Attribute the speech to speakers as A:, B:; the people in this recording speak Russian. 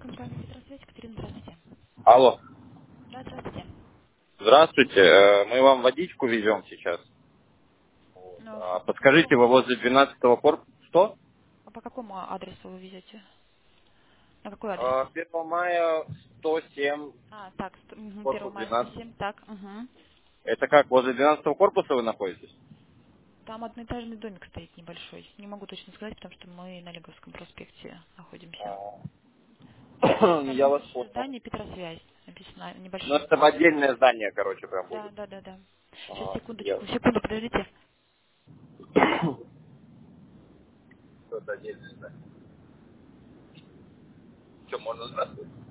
A: Компания Петросвязь, Екатерина, здравствуйте.
B: Алло.
A: Да, здравствуйте.
B: Здравствуйте. Мы вам водичку везем сейчас.
A: Ну, по
B: Подскажите,
A: какому,
B: вы возле 12-го корпуса? Что?
A: по какому адресу вы везете? На какой адрес?
B: 1 мая 107,
A: А, так, 1
B: корпус
A: мая
B: 12.
A: 107, так, угу.
B: Это как, возле 12-го корпуса вы находитесь?
A: Там одноэтажный домик стоит небольшой. Не могу точно сказать, потому что мы на Лиговском проспекте находимся. Там
B: Я вас
A: небольшое
B: понял.
A: здание Петросвязь написано,
B: Ну,
A: небольшое
B: это в
A: здание.
B: отдельное здание, короче, прям
A: Да,
B: будет.
A: да, да, да. Сейчас, секундочку,
B: Ясно.
A: секунду, подождите.
B: Это отдельное здание. Что, можно здравствуйте?